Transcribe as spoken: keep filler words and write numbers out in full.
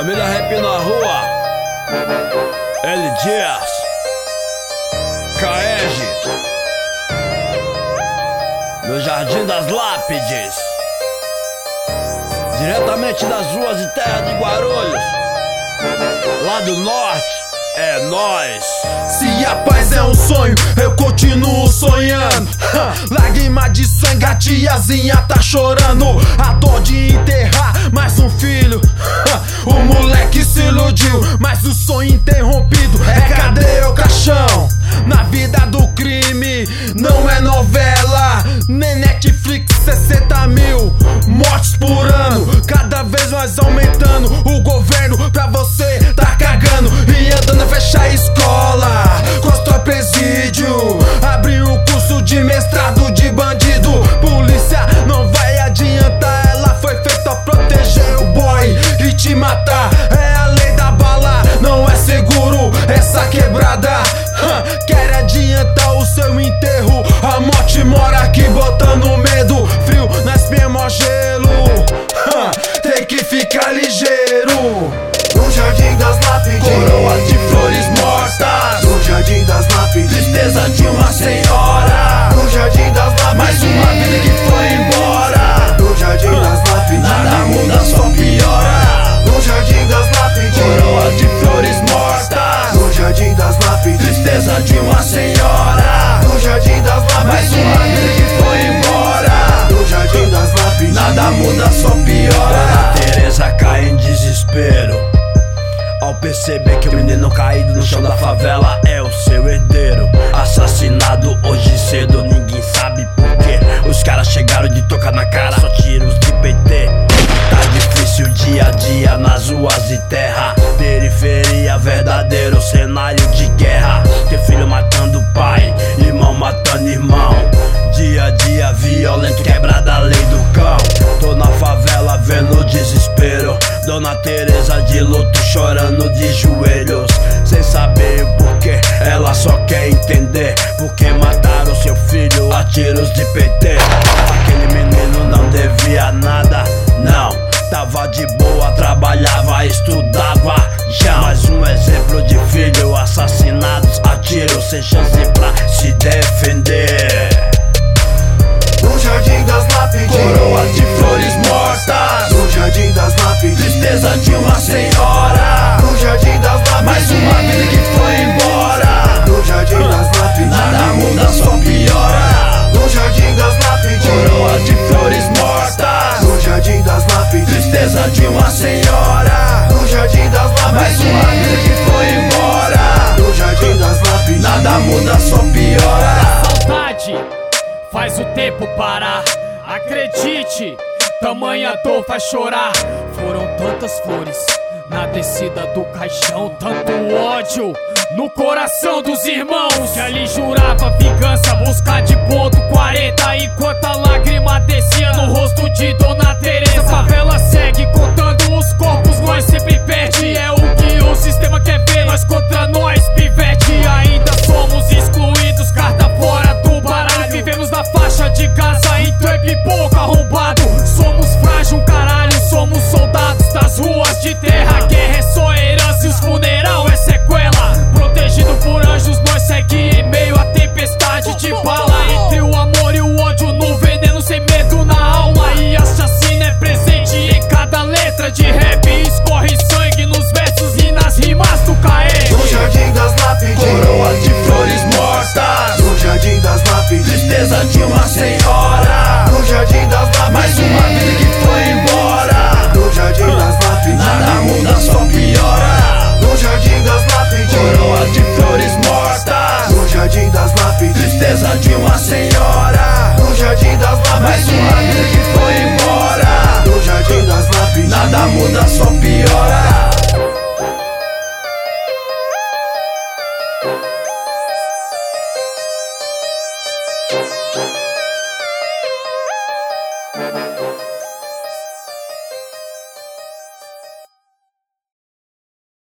Família Rap na rua, L. Dias, Caege, no Jardim das Lápides, diretamente das ruas e terras de Guarulhos, lá do norte. É nóis. Se a paz é um sonho, eu continuo sonhando. Lágrima de sangue, a tiazinha tá chorando. A dor de enterrar mais um filho. O moleque se iludiu, mas o sonho interrompido é cadê o caixão? Na vida do crime, não é novela, nem Netflix. Sessenta mil mortes por ano, cada vez mais aumentando. O governo pra você tá cagando e andando a fechar a escola, constrói presídio, abre um curso de mestrado de bandido. Polícia não vai adiantar, ela foi feita pra proteger o boy e te matar. É a lei da bala, não é seguro essa quebrada. Quer adiantar o seu enterro, a morte mora aqui botando medo. Frio na espinha, mó gelo, tem que ficar ligeiro. No Jardim das Lápides, coroa de flores mortas. No Jardim das Lápides, tristeza de uma senhora. No Jardim das Lápides, mais uma vida que foi embora. No Jardim das Lápides, nada muda, só piora. No Jardim das Lápides, coroa de flores mortas. No Jardim das Lápides, tristeza de uma senhora. No Jardim das Lápides, mais uma vida que foi embora. No Jardim das Lápides, nada muda, só piora. Teresa cai em desespero ao perceber que o menino caído no chão da favela é o seu herdeiro. Assassinado hoje cedo, ninguém sabe porquê. Os caras chegaram de tocar na cara, só tiros de P T. Tá difícil o dia a dia nas ruas de terra. Periferia, verdadeiro cenário de guerra. Ter filho matando pai, irmão matando irmão. Dia a dia violento, quebrada a lei do cão. Tô na favela vendo o desespero. Dona Teresa de luto, chorando de joelhos, sem saber o porquê. Ela só quer entender porque mataram seu filho a tiros de P T. Aquele menino não devia nada, não. Tava de boa, trabalhava, estudava já. Mais um exemplo de filho assassinados a tiros, sem chance pra se defender. No Jardim das Lápides, coroa de flores mortas. No Jardim das Lápides, tristeza de uma senhora. No Jardim das Lápides, mais uma vida que foi embora. No Jardim das Lápides, nada muda, só piora. No Jardim das Lápides, coroa de flores mortas. No Jardim das Lápides, tristeza de uma senhora. No Jardim das Lápides, mais uma vida que foi embora. No Jardim das Lápides, nada muda, só piora. Saudade faz o tempo parar. Acredite, tamanha dor faz chorar. Foram tantas flores na descida do caixão, tanto ódio no coração dos irmãos, que ali jurava vingança, buscar de ponto quarenta. Enquanto a lágrima descia no rosto de Dona Teresa. A favela segue contando os corpos, nós sempre perde. É o que o sistema quer ver, nós contra nós, pivete. Ainda somos excluídos, carta fora do baralho. Vivemos na faixa de Gaza, então é pipoco arrombado. Somos frágil, caralho, somos soldados das ruas de terra. A guerra é só herança e os funeral é sequela. Protegido por anjos, nós segue em meio à tempestade de bala. Entre o amor e o ódio, no veneno, sem medo na alma. E a chacina é presente em cada letra de rap. Escorre sangue nos versos e nas rimas do Caê. No Jardim das Lápides, coroa de flores mortas. No Jardim das Lápides, tristeza de uma senhora. No Jardim das Lápides, mais uma vida que foi embora. No Jardim das Lápides, nada muda, só piora. No Jardim das Lápides, coroa de flores mortas. No Jardim das Lápides, tristeza de uma senhora. No Jardim das Lápides, mais uma vida que foi embora. No Jardim das Lápides, nada muda, só piora.